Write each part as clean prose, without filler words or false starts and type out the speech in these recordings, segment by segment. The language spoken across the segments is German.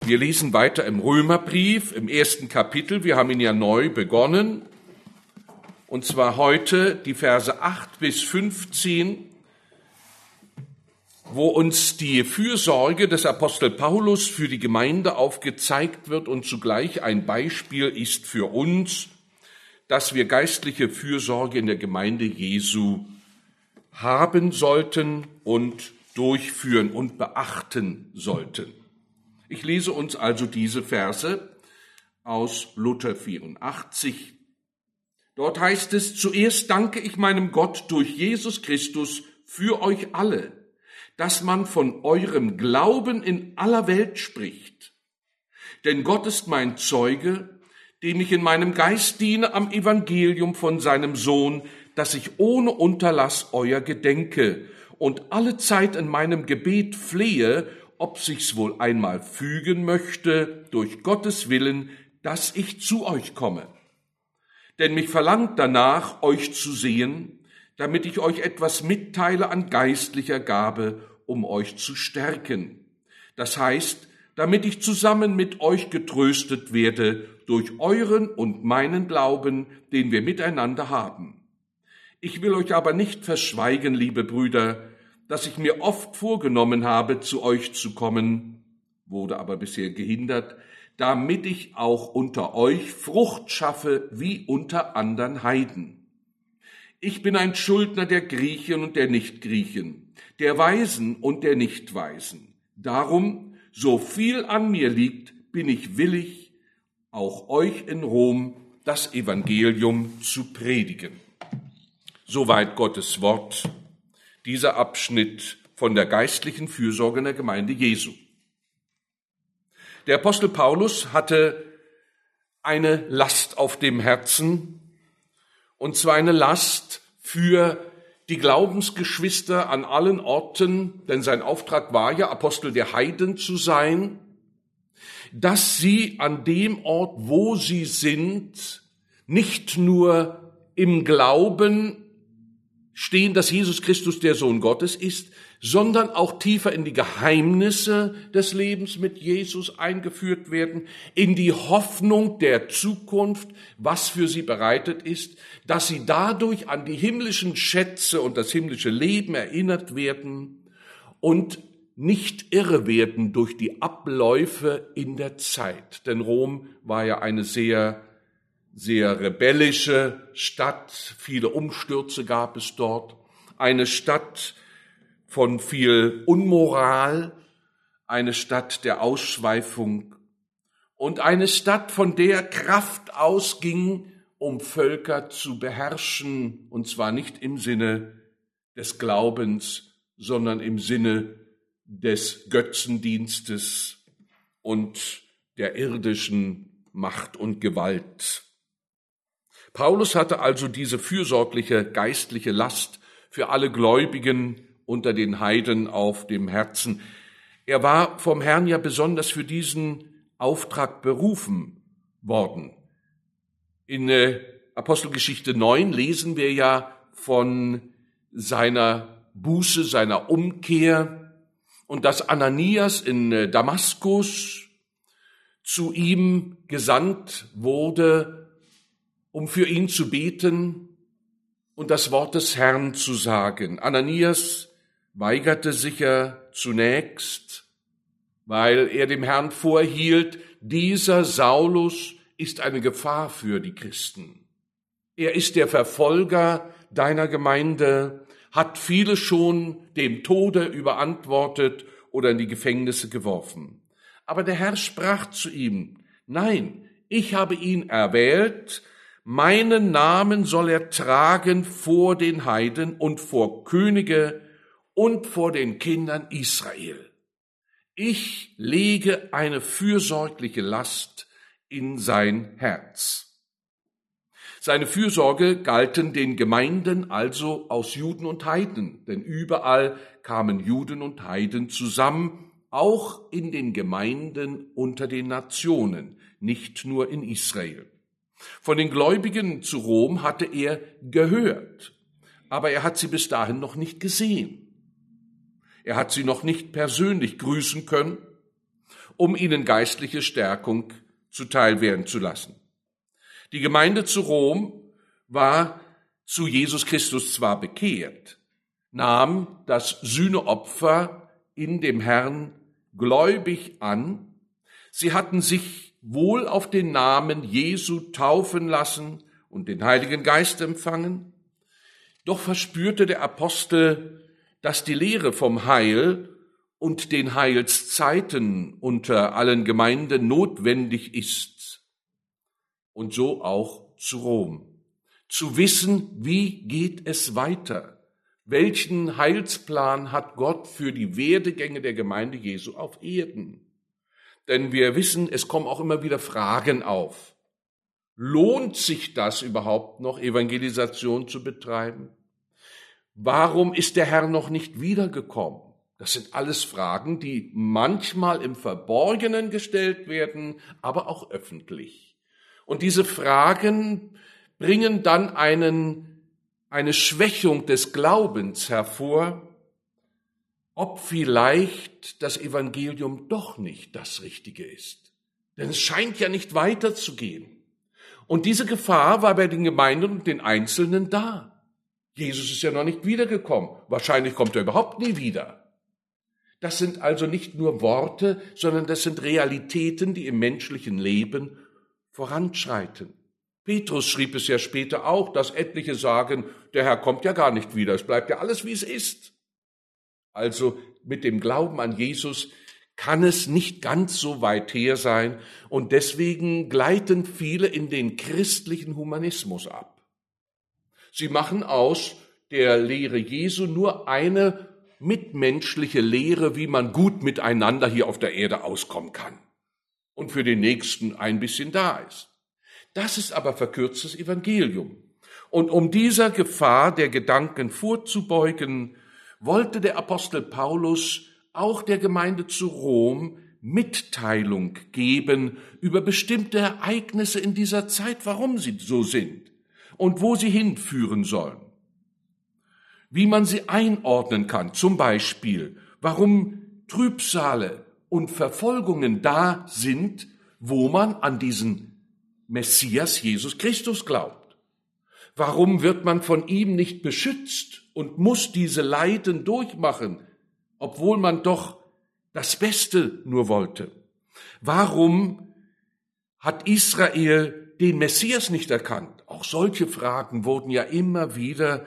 Wir lesen weiter im Römerbrief, im 1. Kapitel. Wir haben ihn ja neu begonnen. Und zwar heute die Verse 8 bis 15, wo uns die Fürsorge des Apostel Paulus für die Gemeinde aufgezeigt wird und zugleich ein Beispiel ist für uns, dass wir geistliche Fürsorge in der Gemeinde Jesu haben sollten und durchführen und beachten sollten. Ich lese uns also diese Verse aus Luther 84. Dort heißt es: Zuerst danke ich meinem Gott durch Jesus Christus für euch alle, dass man von eurem Glauben in aller Welt spricht. Denn Gott ist mein Zeuge, dem ich in meinem Geist diene am Evangelium von seinem Sohn, dass ich ohne Unterlass euer gedenke und alle Zeit in meinem Gebet flehe, ob sich's wohl einmal fügen möchte, durch Gottes Willen, dass ich zu euch komme. Denn mich verlangt danach, euch zu sehen, damit ich euch etwas mitteile an geistlicher Gabe, um euch zu stärken. Das heißt, damit ich zusammen mit euch getröstet werde durch euren und meinen Glauben, den wir miteinander haben. Ich will euch aber nicht verschweigen, liebe Brüder, dass ich mir oft vorgenommen habe, zu euch zu kommen, wurde aber bisher gehindert, damit ich auch unter euch Frucht schaffe wie unter anderen Heiden. Ich bin ein Schuldner der Griechen und der Nichtgriechen, der Weisen und der Nichtweisen. Darum, so viel an mir liegt, bin ich willig, auch euch in Rom das Evangelium zu predigen. Soweit Gottes Wort. Dieser Abschnitt von der geistlichen Fürsorge in der Gemeinde Jesu. Der Apostel Paulus hatte eine Last auf dem Herzen, und zwar eine Last für die Glaubensgeschwister an allen Orten, denn sein Auftrag war ja, Apostel der Heiden zu sein, dass sie an dem Ort, wo sie sind, nicht nur im Glauben stehen, dass Jesus Christus der Sohn Gottes ist, sondern auch tiefer in die Geheimnisse des Lebens mit Jesus eingeführt werden, in die Hoffnung der Zukunft, was für sie bereitet ist, dass sie dadurch an die himmlischen Schätze und das himmlische Leben erinnert werden und nicht irre werden durch die Abläufe in der Zeit. Denn Rom war ja eine sehr rebellische Stadt, viele Umstürze gab es dort, eine Stadt von viel Unmoral, eine Stadt der Ausschweifung und eine Stadt, von der Kraft ausging, um Völker zu beherrschen, und zwar nicht im Sinne des Glaubens, sondern im Sinne des Götzendienstes und der irdischen Macht und Gewalt. Paulus hatte also diese fürsorgliche geistliche Last für alle Gläubigen unter den Heiden auf dem Herzen. Er war vom Herrn ja besonders für diesen Auftrag berufen worden. In Apostelgeschichte 9 lesen wir ja von seiner Buße, seiner Umkehr und dass Ananias in Damaskus zu ihm gesandt wurde, um für ihn zu beten und das Wort des Herrn zu sagen. Ananias weigerte sich ja zunächst, weil er dem Herrn vorhielt, dieser Saulus ist eine Gefahr für die Christen. Er ist der Verfolger deiner Gemeinde, hat viele schon dem Tode überantwortet oder in die Gefängnisse geworfen. Aber der Herr sprach zu ihm: Nein, ich habe ihn erwählt, meinen Namen soll er tragen vor den Heiden und vor Könige und vor den Kindern Israel. Ich lege eine fürsorgliche Last in sein Herz. Seine Fürsorge galten den Gemeinden also aus Juden und Heiden, denn überall kamen Juden und Heiden zusammen, auch in den Gemeinden unter den Nationen, nicht nur in Israel. Von den Gläubigen zu Rom hatte er gehört, aber er hat sie bis dahin noch nicht gesehen. Er hat sie noch nicht persönlich grüßen können um ihnen geistliche Stärkung zuteil werden zu lassen. Die Gemeinde zu Rom war zu Jesus Christus zwar bekehrt, nahm das Sühneopfer in dem Herrn gläubig an. Sie hatten sich wohl auf den Namen Jesu taufen lassen und den Heiligen Geist empfangen. Doch verspürte der Apostel, dass die Lehre vom Heil und den Heilszeiten unter allen Gemeinden notwendig ist. Und so auch zu Rom. Zu wissen, wie geht es weiter? Welchen Heilsplan hat Gott für die Werdegänge der Gemeinde Jesu auf Erden? Denn wir wissen, es kommen auch immer wieder Fragen auf. Lohnt sich das überhaupt noch, Evangelisation zu betreiben? Warum ist der Herr noch nicht wiedergekommen? Das sind alles Fragen, die manchmal im Verborgenen gestellt werden, aber auch öffentlich. Und diese Fragen bringen dann eine Schwächung des Glaubens hervor, ob vielleicht das Evangelium doch nicht das Richtige ist. Denn es scheint ja nicht weiterzugehen. Und diese Gefahr war bei den Gemeinden und den Einzelnen da. Jesus ist ja noch nicht wiedergekommen. Wahrscheinlich kommt er überhaupt nie wieder. Das sind also nicht nur Worte, sondern das sind Realitäten, die im menschlichen Leben voranschreiten. Petrus schrieb es ja später auch, dass etliche sagen, der Herr kommt ja gar nicht wieder, es bleibt ja alles, wie es ist. Also mit dem Glauben an Jesus kann es nicht ganz so weit her sein und deswegen gleiten viele in den christlichen Humanismus ab. Sie machen aus der Lehre Jesu nur eine mitmenschliche Lehre, wie man gut miteinander hier auf der Erde auskommen kann und für den Nächsten ein bisschen da ist. Das ist aber verkürztes Evangelium. Und um dieser Gefahr der Gedanken vorzubeugen, wollte der Apostel Paulus auch der Gemeinde zu Rom Mitteilung geben über bestimmte Ereignisse in dieser Zeit, warum sie so sind und wo sie hinführen sollen. Wie man sie einordnen kann, zum Beispiel, warum Trübsale und Verfolgungen da sind, wo man an diesen Messias Jesus Christus glaubt. Warum wird man von ihm nicht beschützt und muss diese Leiden durchmachen, obwohl man doch das Beste nur wollte? Warum hat Israel den Messias nicht erkannt? Auch solche Fragen wurden ja immer wieder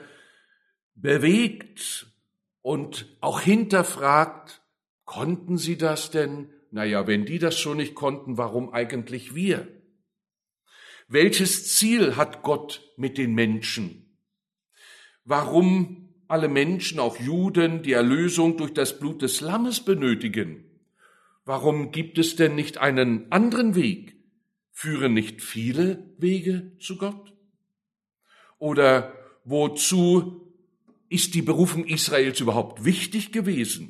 bewegt und auch hinterfragt. Konnten sie das denn? Naja, wenn die das schon nicht konnten, warum eigentlich wir? Welches Ziel hat Gott mit den Menschen? Warum alle Menschen, auch Juden, die Erlösung durch das Blut des Lammes benötigen? Warum gibt es denn nicht einen anderen Weg? Führen nicht viele Wege zu Gott? Oder wozu ist die Berufung Israels überhaupt wichtig gewesen?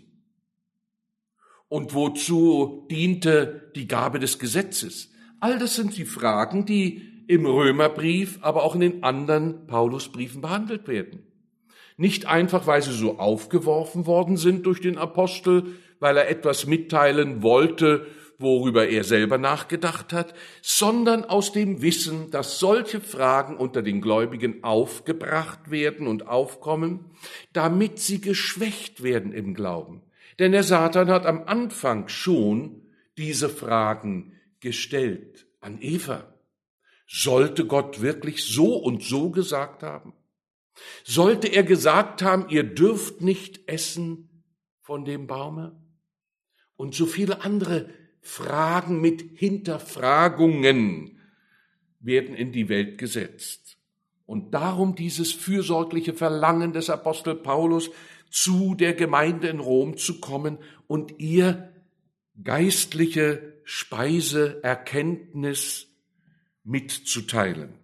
Und wozu diente die Gabe des Gesetzes? All das sind die Fragen, die im Römerbrief, aber auch in den anderen Paulusbriefen behandelt werden. Nicht einfach, weil sie so aufgeworfen worden sind durch den Apostel, weil er etwas mitteilen wollte, worüber er selber nachgedacht hat, sondern aus dem Wissen, dass solche Fragen unter den Gläubigen aufgebracht werden und aufkommen, damit sie geschwächt werden im Glauben. Denn der Satan hat am Anfang schon diese Fragen gestellt an Eva. Sollte Gott wirklich so und so gesagt haben? Sollte er gesagt haben, ihr dürft nicht essen von dem Baume? Und so viele andere Fragen mit Hinterfragungen werden in die Welt gesetzt. Und darum dieses fürsorgliche Verlangen des Apostel Paulus, zu der Gemeinde in Rom zu kommen und ihr geistliche Speise, Erkenntnis mitzuteilen.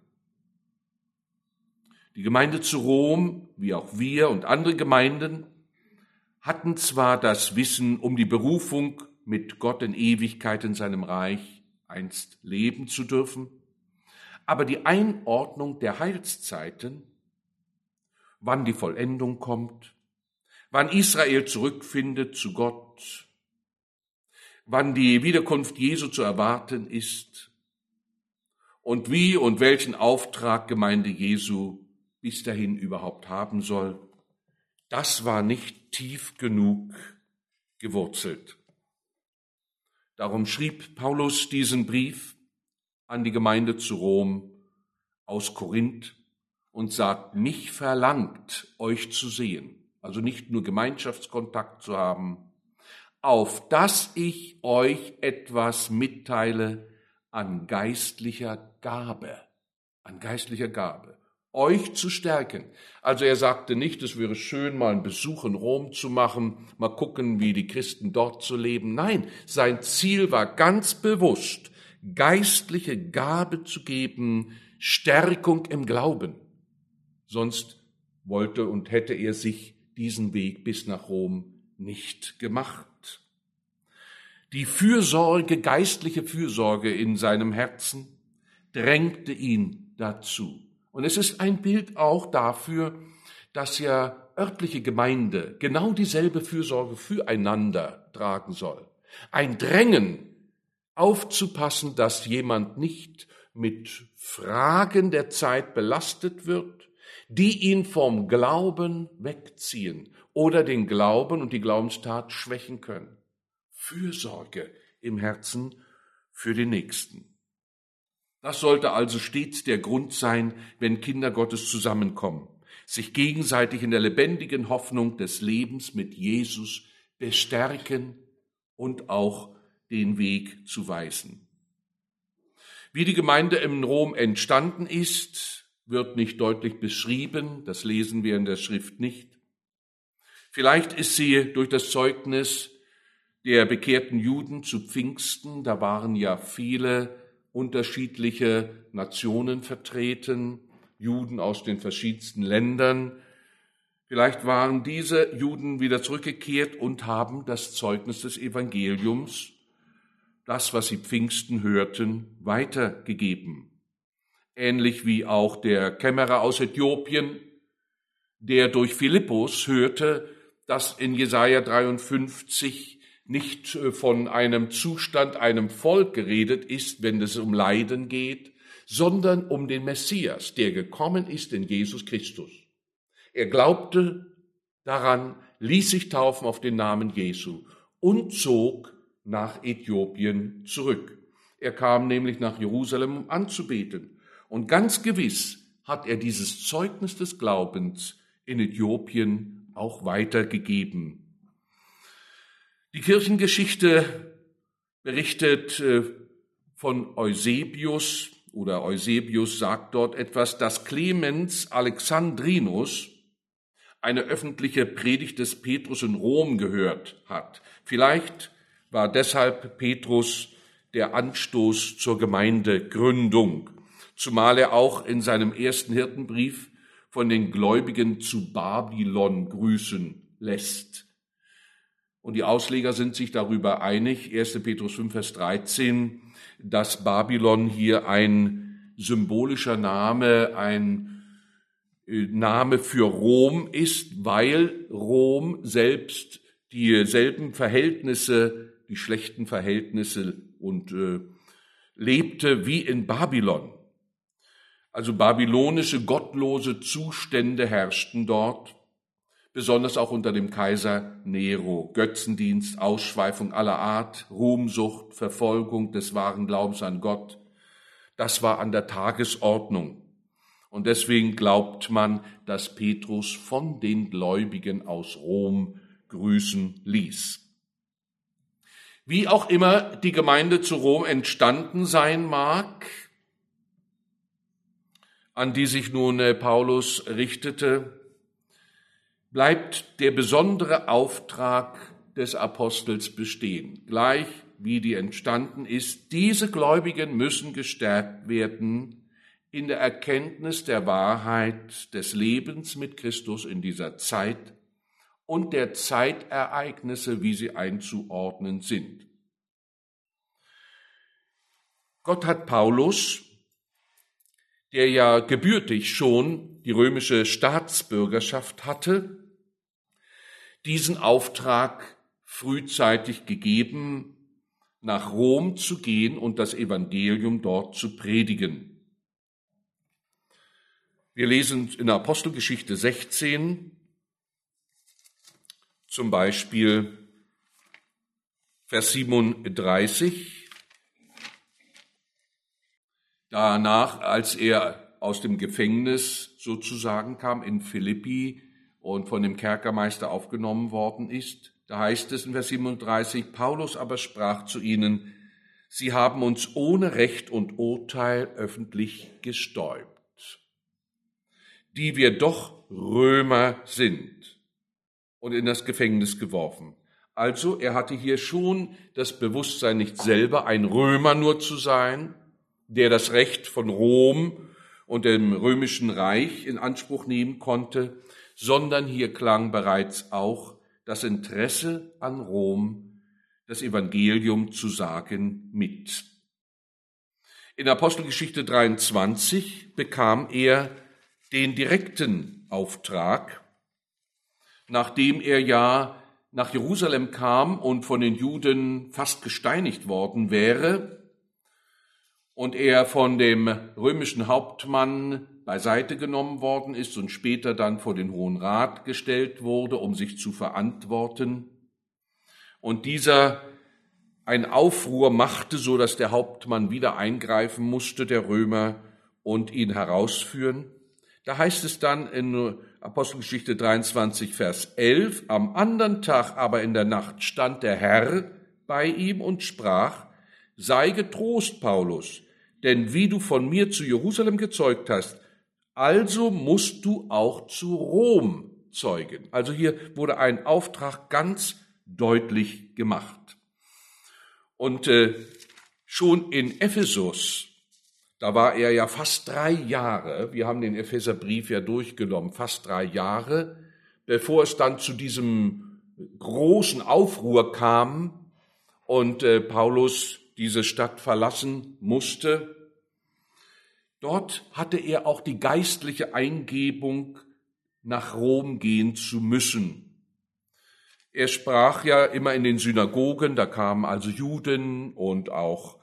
Die Gemeinde zu Rom, wie auch wir und andere Gemeinden, hatten zwar das Wissen um die Berufung, mit Gott in Ewigkeit in seinem Reich einst leben zu dürfen, aber die Einordnung der Heilszeiten, wann die Vollendung kommt, wann Israel zurückfindet zu Gott, wann die Wiederkunft Jesu zu erwarten ist und wie und welchen Auftrag Gemeinde Jesu bis dahin überhaupt haben soll, das war nicht tief genug gewurzelt. Darum schrieb Paulus diesen Brief an die Gemeinde zu Rom aus Korinth und sagt, mich verlangt, euch zu sehen, also nicht nur Gemeinschaftskontakt zu haben, auf dass ich euch etwas mitteile an geistlicher Gabe, euch zu stärken. Also er sagte nicht, es wäre schön, mal einen Besuch in Rom zu machen, mal gucken, wie die Christen dort so leben. Nein, sein Ziel war ganz bewusst, geistliche Gabe zu geben, Stärkung im Glauben. Sonst wollte und hätte er sich diesen Weg bis nach Rom nicht gemacht. Die Fürsorge, geistliche Fürsorge in seinem Herzen drängte ihn dazu. Und es ist ein Bild auch dafür, dass ja örtliche Gemeinde genau dieselbe Fürsorge füreinander tragen soll. Ein Drängen, aufzupassen, dass jemand nicht mit Fragen der Zeit belastet wird, die ihn vom Glauben wegziehen oder den Glauben und die Glaubenstat schwächen können. Fürsorge im Herzen für den Nächsten. Das sollte also stets der Grund sein, wenn Kinder Gottes zusammenkommen, sich gegenseitig in der lebendigen Hoffnung des Lebens mit Jesus bestärken und auch den Weg zu weisen. Wie die Gemeinde in Rom entstanden ist, wird nicht deutlich beschrieben, das lesen wir in der Schrift nicht. Vielleicht ist sie durch das Zeugnis der bekehrten Juden zu Pfingsten, da waren ja viele unterschiedliche Nationen vertreten, Juden aus den verschiedensten Ländern. Vielleicht waren diese Juden wieder zurückgekehrt und haben das Zeugnis des Evangeliums, das, was sie Pfingsten hörten, weitergegeben. Ähnlich wie auch der Kämmerer aus Äthiopien, der durch Philippus hörte, dass in Jesaja 53 nicht von einem Zustand, einem Volk geredet ist, wenn es um Leiden geht, sondern um den Messias, der gekommen ist in Jesus Christus. Er glaubte daran, ließ sich taufen auf den Namen Jesu und zog nach Äthiopien zurück. Er kam nämlich nach Jerusalem, um anzubeten. Und ganz gewiss hat er dieses Zeugnis des Glaubens in Äthiopien auch weitergegeben. Die Kirchengeschichte berichtet von Eusebius, oder Eusebius sagt dort etwas, dass Clemens Alexandrinus eine öffentliche Predigt des Petrus in Rom gehört hat. Vielleicht war deshalb Petrus der Anstoß zur Gemeindegründung, zumal er auch in seinem ersten Hirtenbrief von den Gläubigen zu Babylon grüßen lässt. Und die Ausleger sind sich darüber einig, 1. Petrus 5, Vers 13, dass Babylon hier ein symbolischer Name, ein Name für Rom ist, weil Rom selbst dieselben Verhältnisse, die schlechten Verhältnisse und lebte wie in Babylon. Also babylonische, gottlose Zustände herrschten dort, besonders auch unter dem Kaiser Nero. Götzendienst, Ausschweifung aller Art, Ruhmsucht, Verfolgung des wahren Glaubens an Gott, das war an der Tagesordnung. Und deswegen glaubt man, dass Petrus von den Gläubigen aus Rom grüßen ließ. Wie auch immer die Gemeinde zu Rom entstanden sein mag, an die sich nun Paulus richtete, bleibt der besondere Auftrag des Apostels bestehen. Gleich wie die entstanden ist, diese Gläubigen müssen gestärkt werden in der Erkenntnis der Wahrheit des Lebens mit Christus in dieser Zeit und der Zeitereignisse, wie sie einzuordnen sind. Gott hat Paulus, der ja gebürtig schon die römische Staatsbürgerschaft hatte, diesen Auftrag frühzeitig gegeben, nach Rom zu gehen und das Evangelium dort zu predigen. Wir lesen in der Apostelgeschichte 16 zum Beispiel Vers 37. Danach, als er aus dem Gefängnis sozusagen kam in Philippi und von dem Kerkermeister aufgenommen worden ist, da heißt es in Vers 37, Paulus aber sprach zu ihnen, sie haben uns ohne Recht und Urteil öffentlich gestäubt, die wir doch Römer sind, und in das Gefängnis geworfen. Also er hatte hier schon das Bewusstsein, nicht selber ein Römer nur zu sein, der das Recht von Rom und dem römischen Reich in Anspruch nehmen konnte, sondern hier klang bereits auch das Interesse an Rom, das Evangelium zu sagen, mit. In Apostelgeschichte 23 bekam er den direkten Auftrag, nachdem er ja nach Jerusalem kam und von den Juden fast gesteinigt worden wäre und er von dem römischen Hauptmann beiseite genommen worden ist und später dann vor den Hohen Rat gestellt wurde, um sich zu verantworten. Und dieser einen Aufruhr machte, so dass der Hauptmann wieder eingreifen musste, der Römer, und ihn herausführen. Da heißt es dann in Apostelgeschichte 23, Vers 11, am anderen Tag aber in der Nacht stand der Herr bei ihm und sprach, sei getrost, Paulus, denn wie du von mir zu Jerusalem gezeugt hast, also musst du auch zu Rom zeugen. Also hier wurde ein Auftrag ganz deutlich gemacht. Und schon in Ephesus, da war er ja fast 3 Jahre, wir haben den Epheserbrief ja durchgenommen, fast 3 Jahre, bevor es dann zu diesem großen Aufruhr kam und Paulus diese Stadt verlassen musste. Dort hatte er auch die geistliche Eingebung, nach Rom gehen zu müssen. Er sprach ja immer in den Synagogen, da kamen also Juden und auch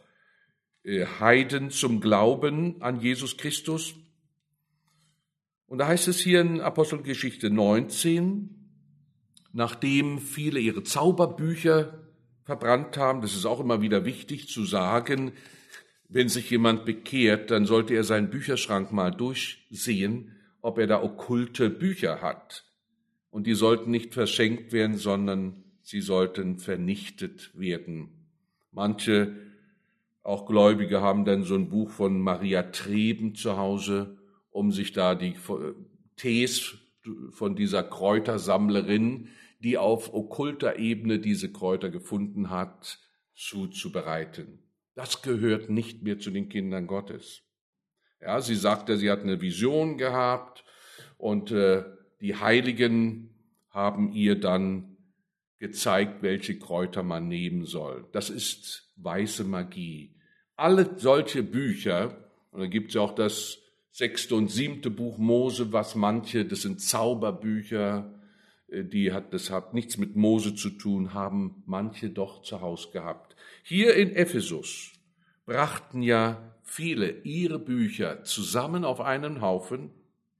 Heiden zum Glauben an Jesus Christus. Und da heißt es hier in Apostelgeschichte 19, nachdem viele ihre Zauberbücher verbrannt haben, das ist auch immer wieder wichtig zu sagen, wenn sich jemand bekehrt, dann sollte er seinen Bücherschrank mal durchsehen, ob er da okkulte Bücher hat. Und die sollten nicht verschenkt werden, sondern sie sollten vernichtet werden. Manche, auch Gläubige, haben dann so ein Buch von Maria Treben zu Hause, um sich da die Tees von dieser Kräutersammlerin, die auf okkulter Ebene diese Kräuter gefunden hat, zuzubereiten. Das gehört nicht mehr zu den Kindern Gottes. Ja, sie sagte, sie hat eine Vision gehabt und die Heiligen haben ihr dann gezeigt, welche Kräuter man nehmen soll. Das ist weiße Magie. Alle solche Bücher, und da gibt es ja auch das 6. und 7. Buch Mose, was manche, das sind Zauberbücher, das hat nichts mit Mose zu tun, haben manche doch zu Hause gehabt. Hier in Ephesus brachten ja viele ihre Bücher zusammen auf einen Haufen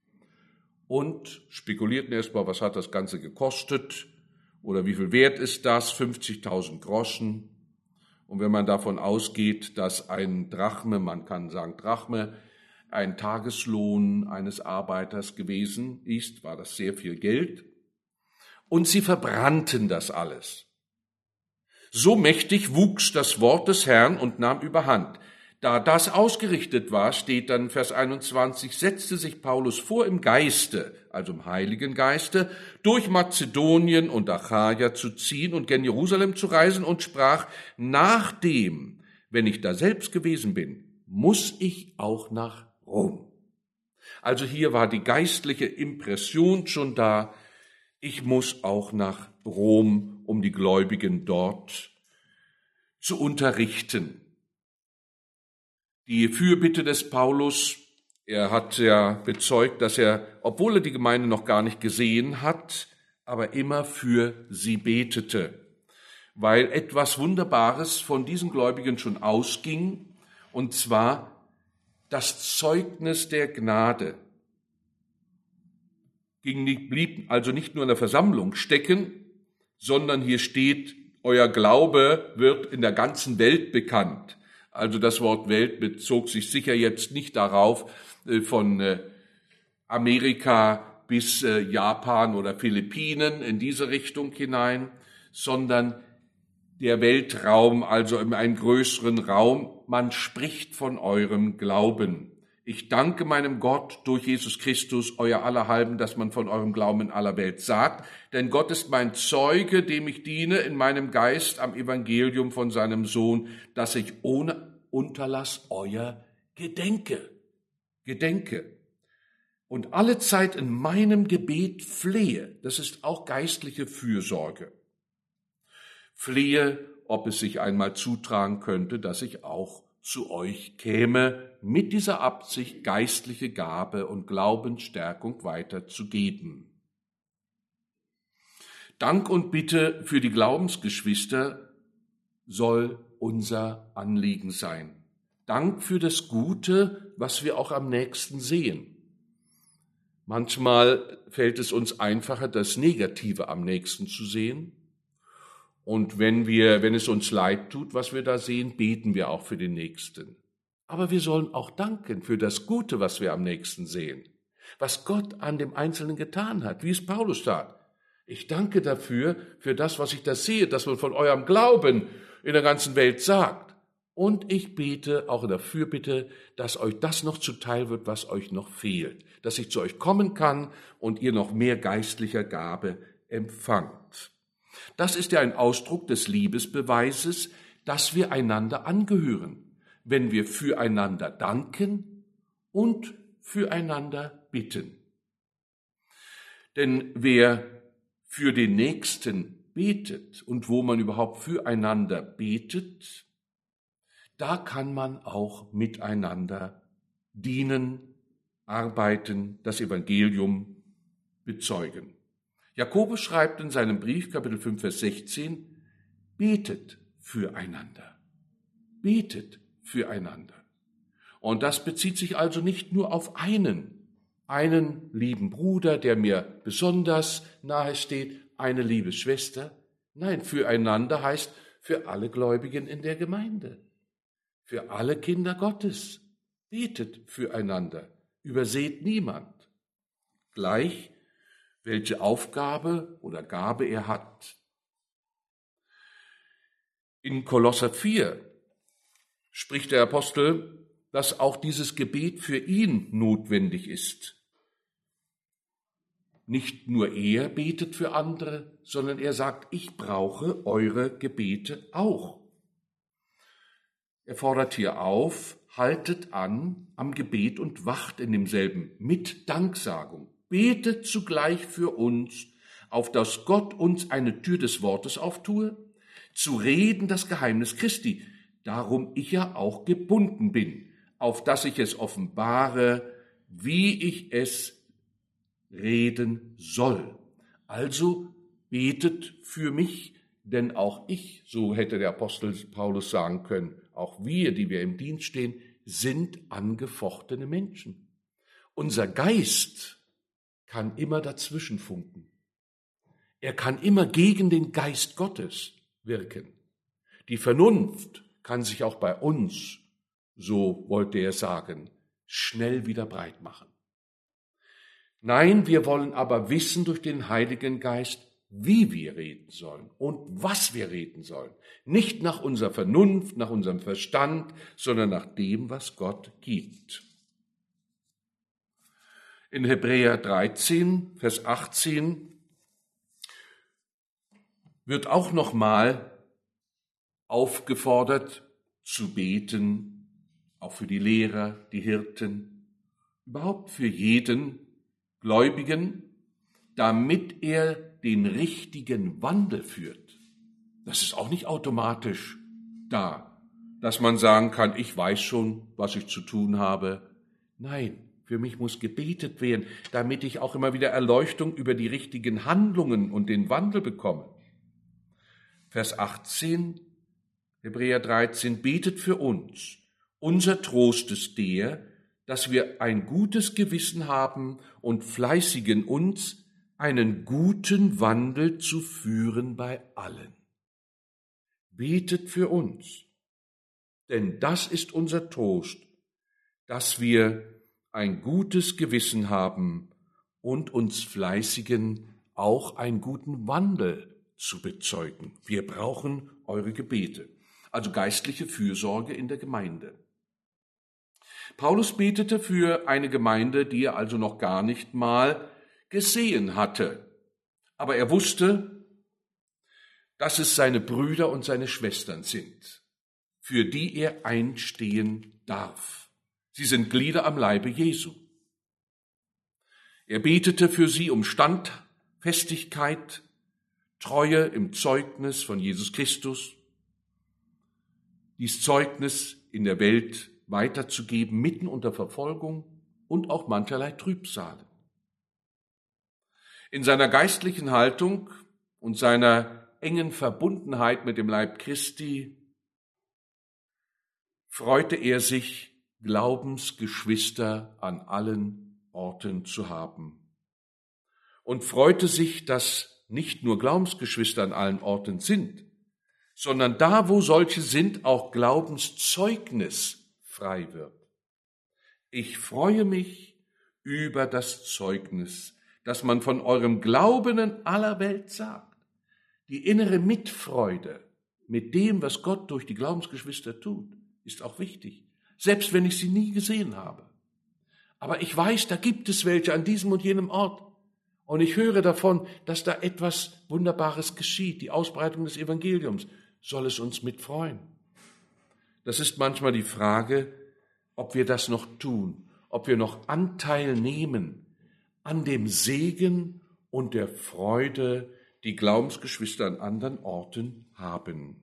und spekulierten erstmal, was hat das Ganze gekostet oder wie viel wert ist das, 50.000 Groschen. Und wenn man davon ausgeht, dass ein Drachme, man kann sagen Drachme, ein Tageslohn eines Arbeiters gewesen ist, war das sehr viel Geld. Und sie verbrannten das alles. So mächtig wuchs das Wort des Herrn und nahm überhand. Da das ausgerichtet war, steht dann Vers 21, setzte sich Paulus vor im Geiste, also im Heiligen Geiste, durch Mazedonien und Achaia zu ziehen und gen Jerusalem zu reisen und sprach, nachdem, wenn ich da selbst gewesen bin, muss ich auch nach Rom. Also hier war die geistliche Impression schon da, ich muss auch nach Rom, um die Gläubigen dort zu unterrichten. Die Fürbitte des Paulus, er hat ja bezeugt, dass er, obwohl er die Gemeinde noch gar nicht gesehen hat, aber immer für sie betete. weil etwas Wunderbares von diesen Gläubigen schon ausging, und zwar das Zeugnis der Gnade. Blieb also nicht nur in der Versammlung stecken, sondern hier steht, euer Glaube wird in der ganzen Welt bekannt. Also das Wort Welt bezog sich sicher jetzt nicht darauf, von Amerika bis Japan oder Philippinen in diese Richtung hinein, sondern der Weltraum, also in einem größeren Raum. Man spricht von eurem Glauben. Ich danke meinem Gott durch Jesus Christus, euer Allerhalben, dass man von eurem Glauben in aller Welt sagt. Denn Gott ist mein Zeuge, dem ich diene in meinem Geist am Evangelium von seinem Sohn, dass ich ohne Unterlass euer gedenke. Und alle Zeit in meinem Gebet flehe. Das ist auch geistliche Fürsorge. Flehe, ob es sich einmal zutragen könnte, dass ich auch zu euch käme, mit dieser Absicht, geistliche Gabe und Glaubensstärkung weiterzugeben. Dank und Bitte für die Glaubensgeschwister soll unser Anliegen sein. Dank für das Gute, was wir auch am nächsten sehen. Manchmal fällt es uns einfacher, das Negative am nächsten zu sehen. Und wenn es uns leid tut, was wir da sehen, beten wir auch für den Nächsten. Aber wir sollen auch danken für das Gute, was wir am nächsten sehen. Was Gott an dem Einzelnen getan hat, wie es Paulus tat. Ich danke dafür, für das, was ich da sehe, dass man von eurem Glauben in der ganzen Welt sagt. Und ich bete auch dafür, bitte, dass euch das noch zuteil wird, was euch noch fehlt. Dass ich zu euch kommen kann und ihr noch mehr geistlicher Gabe empfangt. Das ist ja ein Ausdruck des Liebesbeweises, dass wir einander angehören, wenn wir füreinander danken und füreinander bitten. Denn wer für den Nächsten betet und wo man überhaupt füreinander betet, da kann man auch miteinander dienen, arbeiten, das Evangelium bezeugen. Jakobus schreibt in seinem Brief, Kapitel 5, Vers 16, betet füreinander. Betet füreinander. Und das bezieht sich also nicht nur auf einen lieben Bruder, der mir besonders nahe steht, eine liebe Schwester. Nein, füreinander heißt für alle Gläubigen in der Gemeinde, für alle Kinder Gottes. Betet füreinander, überseht niemand. Gleich welche Aufgabe oder Gabe er hat. In Kolosser 4 spricht der Apostel, dass auch dieses Gebet für ihn notwendig ist. Nicht nur er betet für andere, sondern er sagt, ich brauche eure Gebete auch. Er fordert hier auf, haltet an am Gebet und wacht in demselben mit Danksagung. Betet zugleich für uns, auf dass Gott uns eine Tür des Wortes auftue, zu reden das Geheimnis Christi, darum ich ja auch gebunden bin, auf dass ich es offenbare, wie ich es reden soll. Also betet für mich, denn auch ich, so hätte der Apostel Paulus sagen können, auch wir, die wir im Dienst stehen, sind angefochtene Menschen. Unser Geist kann immer dazwischen funken. Er kann immer gegen den Geist Gottes wirken. Die Vernunft kann sich auch bei uns, so wollte er sagen, schnell wieder breit machen. Nein, wir wollen aber wissen durch den Heiligen Geist, wie wir reden sollen und was wir reden sollen. Nicht nach unserer Vernunft, nach unserem Verstand, sondern nach dem, was Gott gibt. In Hebräer 13, Vers 18 wird auch nochmal aufgefordert zu beten, auch für die Lehrer, die Hirten, überhaupt für jeden Gläubigen, damit er den richtigen Wandel führt. Das ist auch nicht automatisch da, dass man sagen kann, ich weiß schon, was ich zu tun habe. Nein. Für mich muss gebetet werden, damit ich auch immer wieder Erleuchtung über die richtigen Handlungen und den Wandel bekomme. Vers 18, Hebräer 13, betet für uns. Unser Trost ist der, dass wir ein gutes Gewissen haben und fleißigen uns, einen guten Wandel zu führen bei allen. Betet für uns, denn das ist unser Trost, dass wir ein gutes Gewissen haben und uns fleißigen, auch einen guten Wandel zu bezeugen. Wir brauchen eure Gebete, also geistliche Fürsorge in der Gemeinde. Paulus betete für eine Gemeinde, die er also noch gar nicht mal gesehen hatte. Aber er wusste, dass es seine Brüder und seine Schwestern sind, für die er einstehen darf. Sie sind Glieder am Leibe Jesu. Er betete für sie um Standfestigkeit, Treue im Zeugnis von Jesus Christus, dies Zeugnis in der Welt weiterzugeben, mitten unter Verfolgung und auch mancherlei Trübsale. In seiner geistlichen Haltung und seiner engen Verbundenheit mit dem Leib Christi freute er sich, Glaubensgeschwister an allen Orten zu haben. Und freute sich, dass nicht nur Glaubensgeschwister an allen Orten sind, sondern da, wo solche sind, auch Glaubenszeugnis frei wird. Ich freue mich über das Zeugnis, das man von eurem Glauben in aller Welt sagt. Die innere Mitfreude mit dem, was Gott durch die Glaubensgeschwister tut, ist auch wichtig, selbst wenn ich sie nie gesehen habe. Aber ich weiß, da gibt es welche an diesem und jenem Ort. Und ich höre davon, dass da etwas Wunderbares geschieht, die Ausbreitung des Evangeliums. Soll es uns mitfreuen? Das ist manchmal die Frage, ob wir das noch tun, ob wir noch Anteil nehmen an dem Segen und der Freude, die Glaubensgeschwister an anderen Orten haben.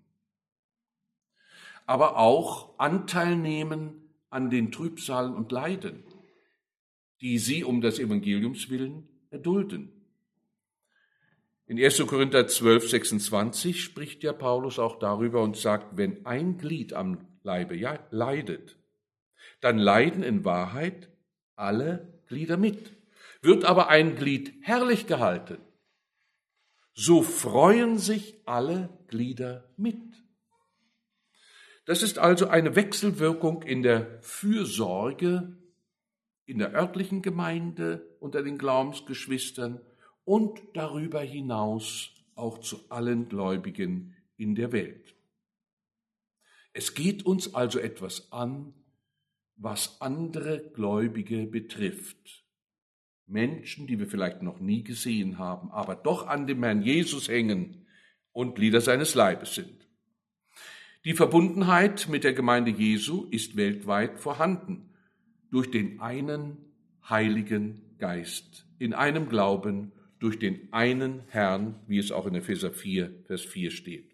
Aber auch Anteil nehmen an den Trübsalen und Leiden, die sie um des Evangeliums willen erdulden. In 1. Korinther 12, 26 spricht ja Paulus auch darüber und sagt, wenn ein Glied am Leibe leidet, dann leiden in Wahrheit alle Glieder mit. Wird aber ein Glied herrlich gehalten, so freuen sich alle Glieder mit. Das ist also eine Wechselwirkung in der Fürsorge in der örtlichen Gemeinde unter den Glaubensgeschwistern und darüber hinaus auch zu allen Gläubigen in der Welt. Es geht uns also etwas an, was andere Gläubige betrifft. Menschen, die wir vielleicht noch nie gesehen haben, aber doch an dem Herrn Jesus hängen und Glieder seines Leibes sind. Die Verbundenheit mit der Gemeinde Jesu ist weltweit vorhanden, durch den einen Heiligen Geist, in einem Glauben, durch den einen Herrn, wie es auch in Epheser 4, Vers 4 steht.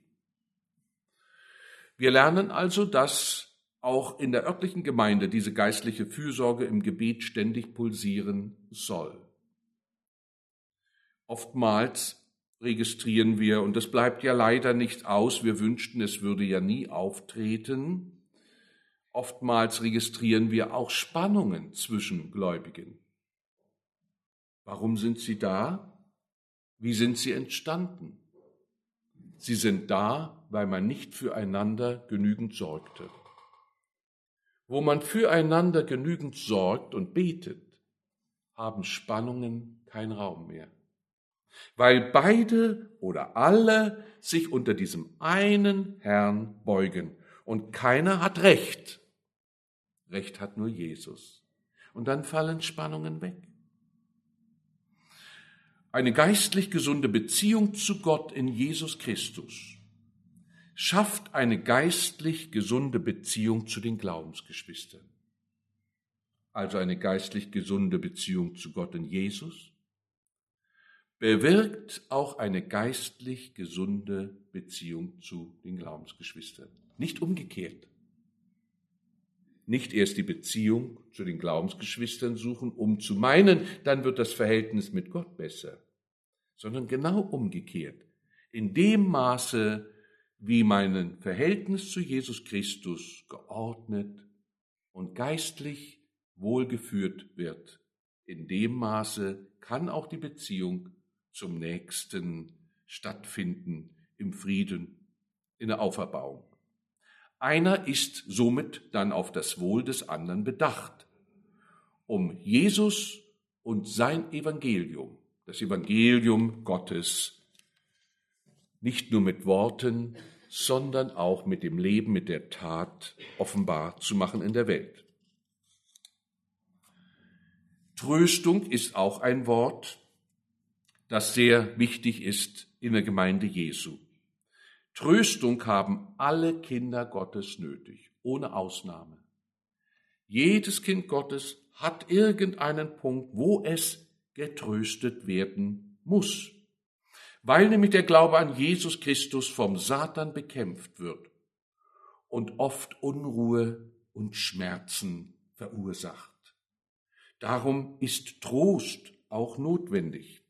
Wir lernen also, dass auch in der örtlichen Gemeinde diese geistliche Fürsorge im Gebet ständig pulsieren soll. Oftmals registrieren wir, und das bleibt ja leider nicht aus, wir wünschten, es würde ja nie auftreten, oftmals registrieren wir auch Spannungen zwischen Gläubigen. Warum sind sie da? Wie sind sie entstanden? Sie sind da, weil man nicht füreinander genügend sorgte. Wo man füreinander genügend sorgt und betet, haben Spannungen keinen Raum mehr. Weil beide oder alle sich unter diesem einen Herrn beugen. Und keiner hat Recht. Recht hat nur Jesus. Und dann fallen Spannungen weg. Eine geistlich gesunde Beziehung zu Gott in Jesus Christus schafft eine geistlich gesunde Beziehung zu den Glaubensgeschwistern. Also eine geistlich gesunde Beziehung zu Gott in Jesus bewirkt auch eine geistlich gesunde Beziehung zu den Glaubensgeschwistern. Nicht umgekehrt. Nicht erst die Beziehung zu den Glaubensgeschwistern suchen, um zu meinen, dann wird das Verhältnis mit Gott besser, sondern genau umgekehrt. In dem Maße, wie mein Verhältnis zu Jesus Christus geordnet und geistlich wohlgeführt wird, in dem Maße kann auch die Beziehung zum Nächsten stattfinden im Frieden, in der Auferbauung. Einer ist somit dann auf das Wohl des anderen bedacht, um Jesus und sein Evangelium, das Evangelium Gottes, nicht nur mit Worten, sondern auch mit dem Leben, mit der Tat offenbar zu machen in der Welt. Tröstung ist auch ein Wort, das sehr wichtig ist in der Gemeinde Jesu. Tröstung haben alle Kinder Gottes nötig, ohne Ausnahme. Jedes Kind Gottes hat irgendeinen Punkt, wo es getröstet werden muss, weil nämlich der Glaube an Jesus Christus vom Satan bekämpft wird und oft Unruhe und Schmerzen verursacht. Darum ist Trost auch notwendig.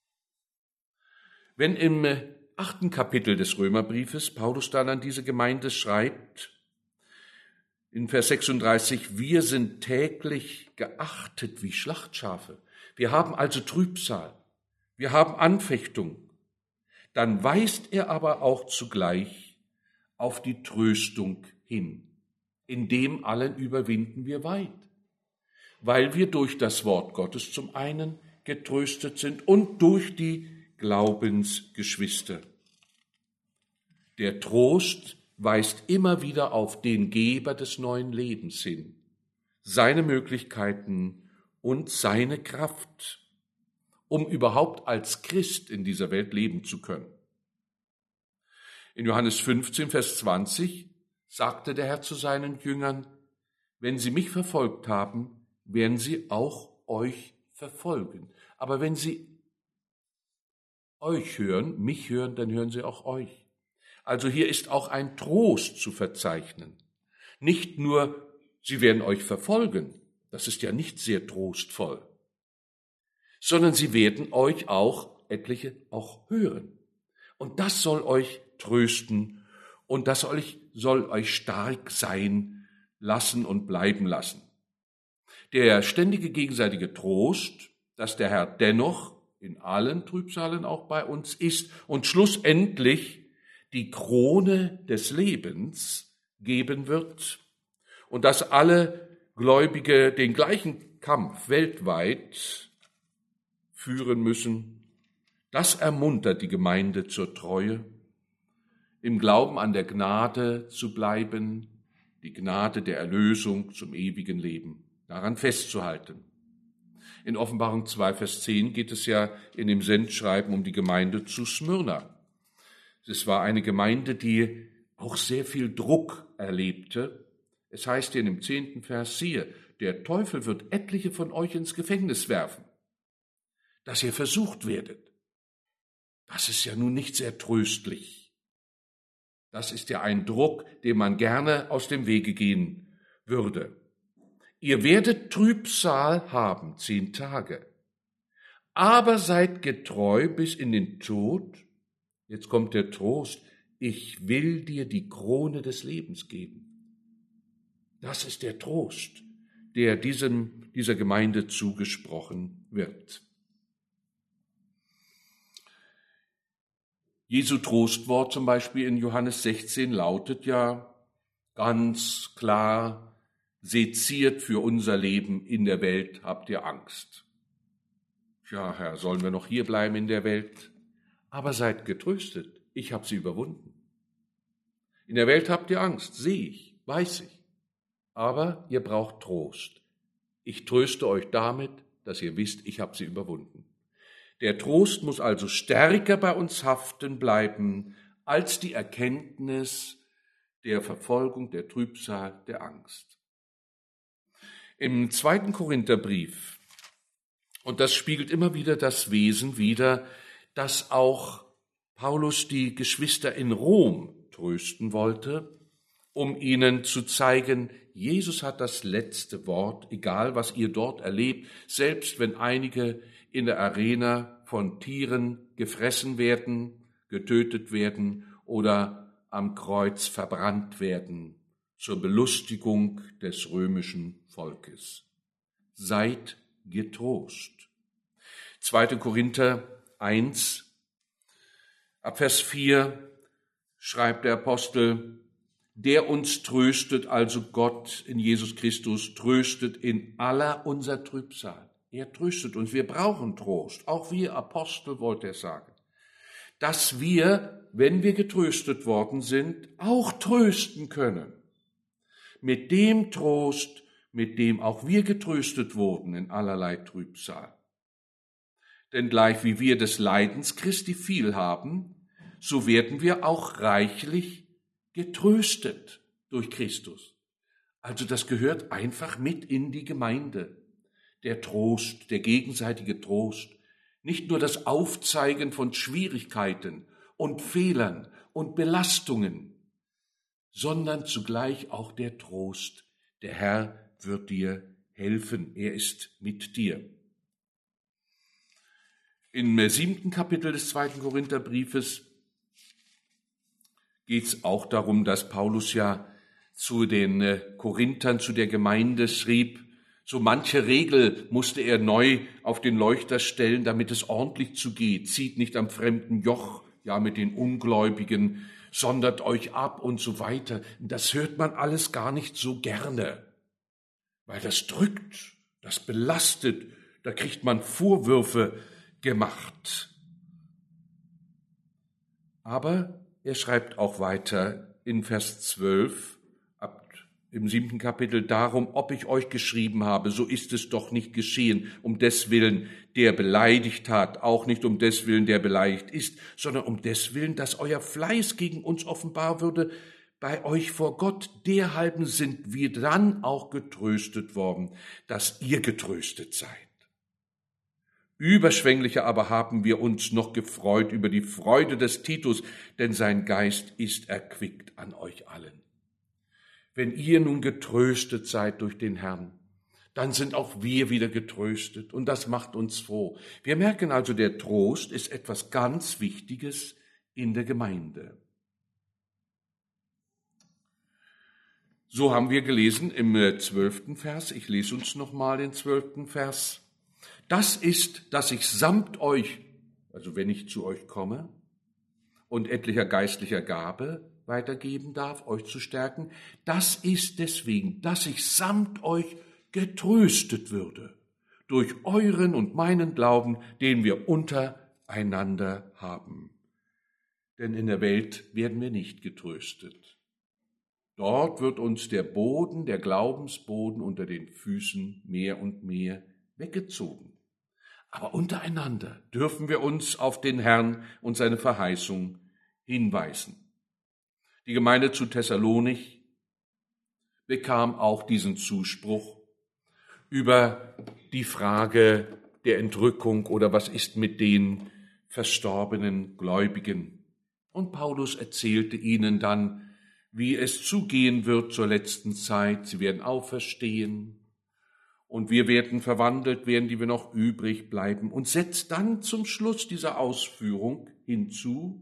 Wenn im 8. Kapitel des Römerbriefes Paulus dann an diese Gemeinde schreibt, in Vers 36, wir sind täglich geachtet wie Schlachtschafe. Wir haben also Trübsal, wir haben Anfechtung. Dann weist er aber auch zugleich auf die Tröstung hin. In dem allen überwinden wir weit, weil wir durch das Wort Gottes zum einen getröstet sind und durch die Glaubensgeschwister. Der Trost weist immer wieder auf den Geber des neuen Lebens hin, seine Möglichkeiten und seine Kraft, um überhaupt als Christ in dieser Welt leben zu können. In Johannes 15, Vers 20 sagte der Herr zu seinen Jüngern, wenn sie mich verfolgt haben, werden sie auch euch verfolgen. Aber wenn sie euch hören, mich hören, dann hören sie auch euch. Also hier ist auch ein Trost zu verzeichnen. Nicht nur, sie werden euch verfolgen, das ist ja nicht sehr trostvoll, sondern sie werden euch auch, etliche auch hören. Und das soll euch trösten und das soll euch stark sein lassen und bleiben lassen. Der ständige gegenseitige Trost, dass der Herr dennoch in allen Trübsalen auch bei uns ist und schlussendlich die Krone des Lebens geben wird und dass alle Gläubige den gleichen Kampf weltweit führen müssen, das ermuntert die Gemeinde zur Treue, im Glauben an der Gnade zu bleiben, die Gnade der Erlösung zum ewigen Leben, daran festzuhalten. In Offenbarung 2, Vers 10 geht es ja in dem Sendschreiben um die Gemeinde zu Smyrna. Es war eine Gemeinde, die auch sehr viel Druck erlebte. Es heißt hier in dem 10. Vers, siehe, der Teufel wird etliche von euch ins Gefängnis werfen, dass ihr versucht werdet. Das ist ja nun nicht sehr tröstlich. Das ist ja ein Druck, dem man gerne aus dem Wege gehen würde. Ihr werdet Trübsal haben, 10 Tage, aber seid getreu bis in den Tod. Jetzt kommt der Trost. Ich will dir die Krone des Lebens geben. Das ist der Trost, der dieser Gemeinde zugesprochen wird. Jesu Trostwort zum Beispiel in Johannes 16 lautet ja ganz klar, seziert für unser Leben in der Welt habt ihr Angst. Ja, Herr, sollen wir noch hier bleiben in der Welt? Aber seid getröstet, ich habe sie überwunden. In der Welt habt ihr Angst, sehe ich, weiß ich. Aber ihr braucht Trost. Ich tröste euch damit, dass ihr wisst, ich habe sie überwunden. Der Trost muss also stärker bei uns haften bleiben als die Erkenntnis der Verfolgung, der Trübsal, der Angst. Im 2. Korintherbrief, und das spiegelt immer wieder das Wesen wider, dass auch Paulus die Geschwister in Rom trösten wollte, um ihnen zu zeigen, Jesus hat das letzte Wort, egal was ihr dort erlebt, selbst wenn einige in der Arena von Tieren gefressen werden, getötet werden oder am Kreuz verbrannt werden zur Belustigung des römischen Volkes. Seid getrost. 2. Korinther 1, ab Vers 4 schreibt der Apostel: Der uns tröstet, also Gott in Jesus Christus, tröstet in aller unser Trübsal. Er tröstet uns, wir brauchen Trost, auch wir Apostel, wollte er sagen, dass wir, wenn wir getröstet worden sind, auch trösten können. Mit dem Trost, mit dem auch wir getröstet wurden in allerlei Trübsal. Denn gleich wie wir des Leidens Christi viel haben, so werden wir auch reichlich getröstet durch Christus. Also das gehört einfach mit in die Gemeinde. Der Trost, der gegenseitige Trost. Nicht nur das Aufzeigen von Schwierigkeiten und Fehlern und Belastungen, sondern zugleich auch der Trost. Der Herr wird dir helfen, er ist mit dir. Im 7. Kapitel des 2. Korintherbriefes geht es auch darum, dass Paulus ja zu den Korinthern, zu der Gemeinde schrieb, so manche Regel musste er neu auf den Leuchter stellen, damit es ordentlich zugeht. Zieht nicht am fremden Joch, ja mit den Ungläubigen, sondert euch ab und so weiter. Das hört man alles gar nicht so gerne, weil das drückt, das belastet, da kriegt man Vorwürfe gemacht. Aber er schreibt auch weiter in Vers 12, im 7. Kapitel, darum, ob ich euch geschrieben habe, so ist es doch nicht geschehen, um deswillen, der beleidigt hat, auch nicht um deswillen, der beleidigt ist, sondern um deswillen, dass euer Fleiß gegen uns offenbar würde bei euch vor Gott. Derhalben sind wir dann auch getröstet worden, dass ihr getröstet seid. Überschwänglicher aber haben wir uns noch gefreut über die Freude des Titus, denn sein Geist ist erquickt an euch allen. Wenn ihr nun getröstet seid durch den Herrn, dann sind auch wir wieder getröstet und das macht uns froh. Wir merken also, der Trost ist etwas ganz Wichtiges in der Gemeinde. So haben wir gelesen im 12. Vers, ich lese uns nochmal den 12. Vers. Das ist, dass ich samt euch, also wenn ich zu euch komme, und etlicher geistlicher Gabe weitergeben darf, euch zu stärken, das ist deswegen, dass ich samt euch getröstet würde, durch euren und meinen Glauben, den wir untereinander haben. Denn in der Welt werden wir nicht getröstet. Dort wird uns der Boden, der Glaubensboden unter den Füßen mehr und mehr weggezogen. Aber untereinander dürfen wir uns auf den Herrn und seine Verheißung hinweisen. Die Gemeinde zu Thessalonich bekam auch diesen Zuspruch über die Frage der Entrückung oder was ist mit den verstorbenen Gläubigen. Und Paulus erzählte ihnen dann, wie es zugehen wird zur letzten Zeit. Sie werden auferstehen und wir werden verwandelt werden, die wir noch übrig bleiben. Und setzt dann zum Schluss dieser Ausführung hinzu,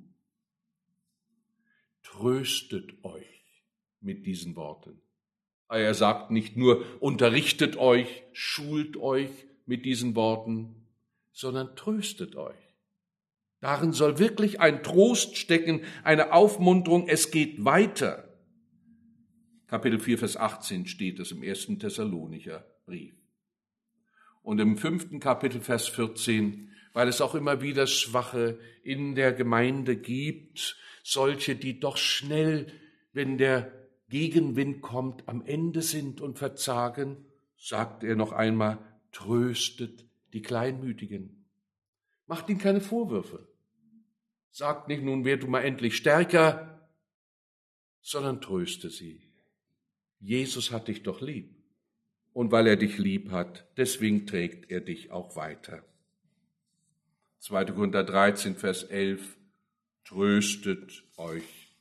tröstet euch mit diesen Worten. Er sagt nicht nur, unterrichtet euch, schult euch mit diesen Worten, sondern tröstet euch. Darin soll wirklich ein Trost stecken, eine Aufmunterung, es geht weiter. Kapitel 4, Vers 18 steht es im 1. Thessalonicher Brief. Und im 5. Kapitel, Vers 14, weil es auch immer wieder Schwache in der Gemeinde gibt, solche, die doch schnell, wenn der Gegenwind kommt, am Ende sind und verzagen, sagt er noch einmal, tröstet die Kleinmütigen. Macht ihnen keine Vorwürfe. Sagt nicht, nun werd du mal endlich stärker, sondern tröste sie. Jesus hat dich doch lieb. Und weil er dich lieb hat, deswegen trägt er dich auch weiter. 2. Korinther 13, Vers 11, tröstet euch.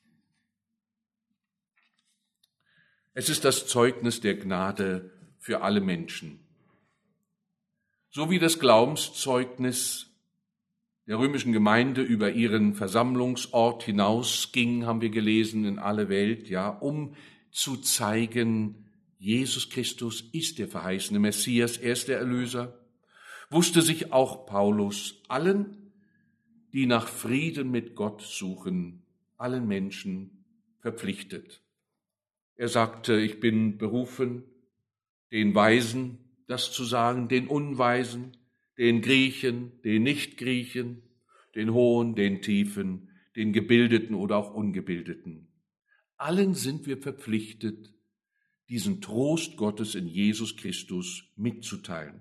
Es ist das Zeugnis der Gnade für alle Menschen. So wie das Glaubenszeugnis der römischen Gemeinde über ihren Versammlungsort hinausging, haben wir gelesen, in alle Welt, ja, um zu zeigen, Jesus Christus ist der verheißene Messias, er ist der Erlöser, wusste sich auch Paulus allen, die nach Frieden mit Gott suchen, allen Menschen verpflichtet. Er sagte, ich bin berufen, den Weisen das zu sagen, den Unweisen, den Griechen, den Nichtgriechen, den Hohen, den Tiefen, den Gebildeten oder auch Ungebildeten. Allen sind wir verpflichtet, diesen Trost Gottes in Jesus Christus mitzuteilen.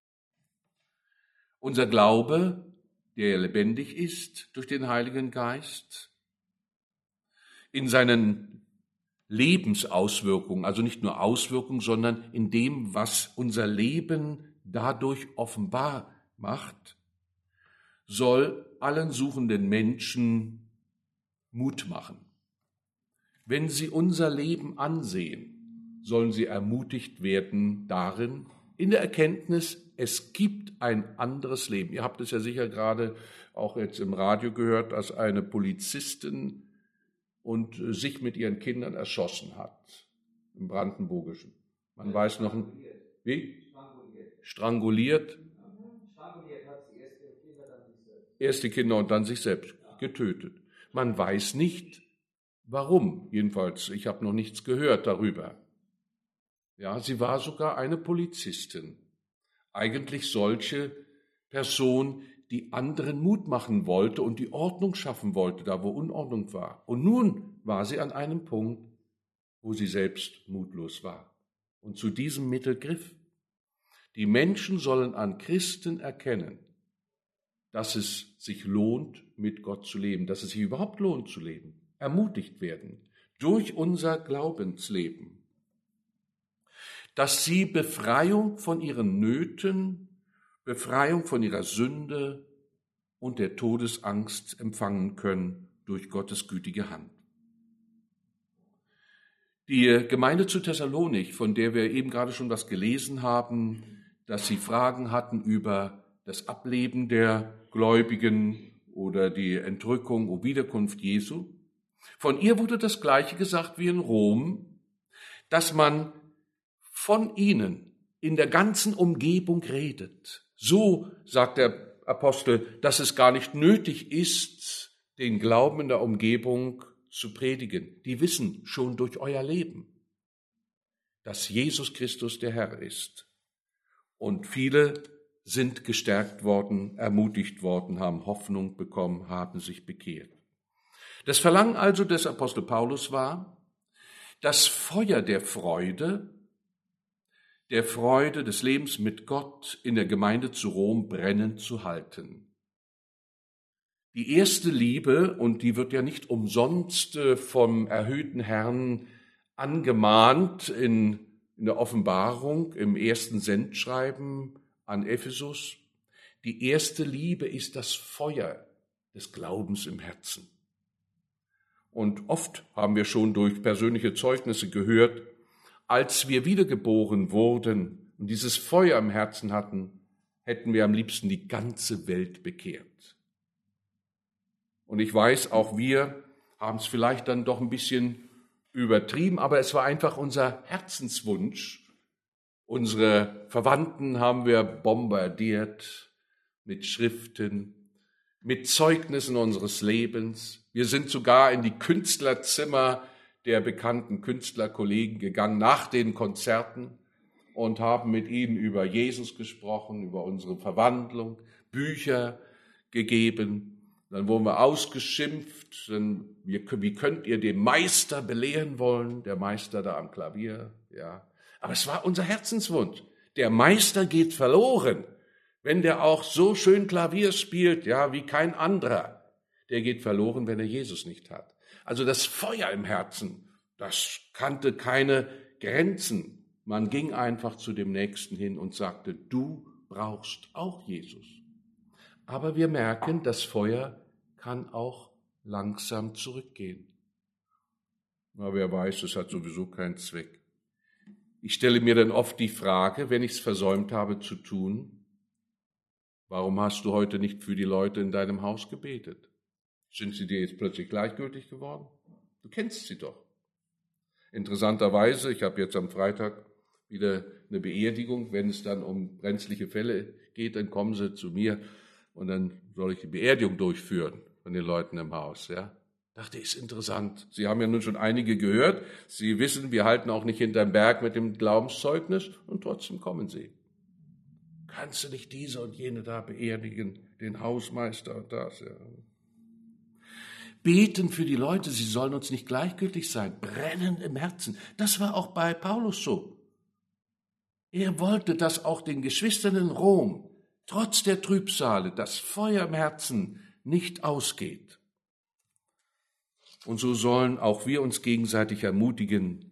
Unser Glaube, der lebendig ist durch den Heiligen Geist, in seinen Lebensauswirkungen, also nicht nur Auswirkungen, sondern in dem, was unser Leben dadurch offenbar macht, soll allen suchenden Menschen Mut machen. Wenn sie unser Leben ansehen, sollen sie ermutigt werden darin, in der Erkenntnis, es gibt ein anderes Leben. Ihr habt es ja sicher gerade auch jetzt im Radio gehört, dass eine Polizistin und sich mit ihren Kindern erschossen hat, im Brandenburgischen. Man weiß noch, wie? Stranguliert. Stranguliert hat sie erst die Kinder und dann sich selbst getötet. Man weiß nicht, warum. Jedenfalls, ich habe noch nichts gehört darüber. Ja, sie war sogar eine Polizistin. Eigentlich solche Person, die anderen Mut machen wollte und die Ordnung schaffen wollte, da wo Unordnung war. Und nun war sie an einem Punkt, wo sie selbst mutlos war und zu diesem Mittel griff. Die Menschen sollen an Christen erkennen, dass es sich lohnt, mit Gott zu leben, dass es sich überhaupt lohnt zu leben, ermutigt werden durch unser Glaubensleben, dass sie Befreiung von ihren Nöten, Befreiung von ihrer Sünde und der Todesangst empfangen können durch Gottes gütige Hand. Die Gemeinde zu Thessalonik, von der wir eben gerade schon was gelesen haben, dass sie Fragen hatten über das Ableben der Gläubigen oder die Entrückung und Wiederkunft Jesu, von ihr wurde das Gleiche gesagt wie in Rom, dass man von ihnen in der ganzen Umgebung redet. So, sagt der Apostel, dass es gar nicht nötig ist, den Glauben in der Umgebung zu predigen. Die wissen schon durch euer Leben, dass Jesus Christus der Herr ist. Und viele sind gestärkt worden, ermutigt worden, haben Hoffnung bekommen, haben sich bekehrt. Das Verlangen also des Apostel Paulus war, das Feuer der Freude des Lebens mit Gott in der Gemeinde zu Rom brennend zu halten. Die erste Liebe, und die wird ja nicht umsonst vom erhöhten Herrn angemahnt in der Offenbarung, im ersten Sendschreiben an Ephesus, die erste Liebe ist das Feuer des Glaubens im Herzen. Und oft haben wir schon durch persönliche Zeugnisse gehört, als wir wiedergeboren wurden und dieses Feuer im Herzen hatten, hätten wir am liebsten die ganze Welt bekehrt. Und ich weiß, auch wir haben es vielleicht dann doch ein bisschen übertrieben, aber es war einfach unser Herzenswunsch. Unsere Verwandten haben wir bombardiert mit Schriften, mit Zeugnissen unseres Lebens. Wir sind sogar in die Künstlerzimmer der bekannten Künstlerkollegen gegangen nach den Konzerten und haben mit ihnen über Jesus gesprochen, über unsere Verwandlung, Bücher gegeben. Dann wurden wir ausgeschimpft, wie könnt ihr den Meister belehren wollen, der Meister da am Klavier, ja. Aber es war unser Herzenswunsch. Der Meister geht verloren, wenn der auch so schön Klavier spielt, ja, wie kein anderer. Der geht verloren, wenn er Jesus nicht hat. Also das Feuer im Herzen, das kannte keine Grenzen. Man ging einfach zu dem Nächsten hin und sagte, du brauchst auch Jesus. Aber wir merken, das Feuer kann auch langsam zurückgehen. Aber wer weiß, es hat sowieso keinen Zweck. Ich stelle mir dann oft die Frage, wenn ich es versäumt habe zu tun, Warum hast du heute nicht für die Leute in deinem Haus gebetet? Sind sie dir jetzt plötzlich gleichgültig geworden? Du kennst sie doch. Interessanterweise, ich habe jetzt am Freitag wieder eine Beerdigung. Wenn es dann um brenzliche Fälle geht, dann kommen sie zu mir und dann soll ich die Beerdigung durchführen von den Leuten im Haus. Ja, dachte, ist interessant. Sie haben ja nun schon einige gehört. Sie wissen, wir halten auch nicht hinterm Berg mit dem Glaubenszeugnis und trotzdem kommen sie. Kannst du nicht diese und jene da beerdigen, den Hausmeister und das? Ja. Beten für die Leute, sie sollen uns nicht gleichgültig sein, brennen im Herzen. Das war auch bei Paulus so. Er wollte, dass auch den Geschwistern in Rom, trotz der Trübsale, das Feuer im Herzen nicht ausgeht. Und so sollen auch wir uns gegenseitig ermutigen,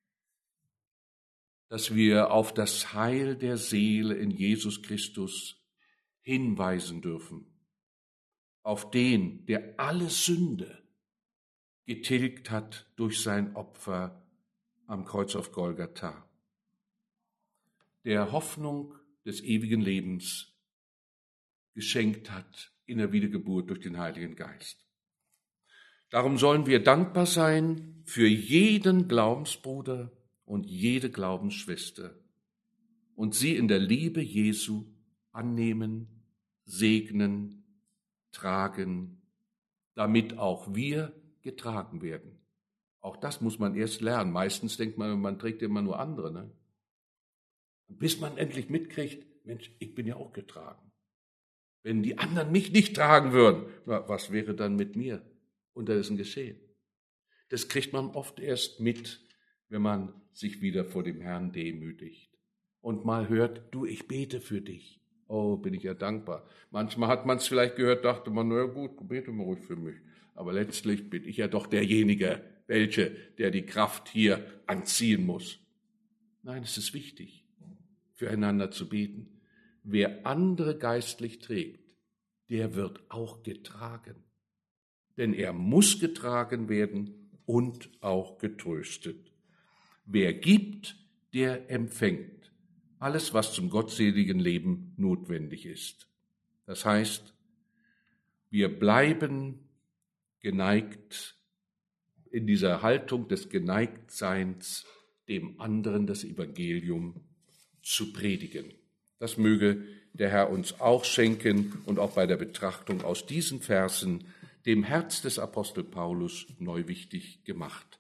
dass wir auf das Heil der Seele in Jesus Christus hinweisen dürfen. Auf den, der alle Sünde getilgt hat durch sein Opfer am Kreuz auf Golgatha, der Hoffnung des ewigen Lebens geschenkt hat in der Wiedergeburt durch den Heiligen Geist. Darum sollen wir dankbar sein für jeden Glaubensbruder und jede Glaubensschwester und sie in der Liebe Jesu annehmen, segnen, tragen, damit auch wir getragen werden. Auch das muss man erst lernen. Meistens denkt man, man trägt immer nur andere. Ne? Bis man endlich mitkriegt, Mensch, ich bin ja auch getragen. Wenn die anderen mich nicht tragen würden, na, was wäre dann mit mir unterdessen geschehen? Das kriegt man oft erst mit, wenn man sich wieder vor dem Herrn demütigt und mal hört, du, ich bete für dich. Oh, bin ich ja dankbar. Manchmal hat man es vielleicht gehört, dachte man, na gut, bete mal ruhig für mich. Aber letztlich bin ich ja doch derjenige, der die Kraft hier anziehen muss. Nein, es ist wichtig, füreinander zu beten. Wer andere geistlich trägt, der wird auch getragen. Denn er muss getragen werden und auch getröstet. Wer gibt, der empfängt. Alles, was zum gottseligen Leben notwendig ist. Das heißt, wir bleiben geneigt in dieser Haltung des Geneigtseins, dem anderen das Evangelium zu predigen. Das möge der Herr uns auch schenken und auch bei der Betrachtung aus diesen Versen dem Herz des Apostel Paulus neu wichtig gemacht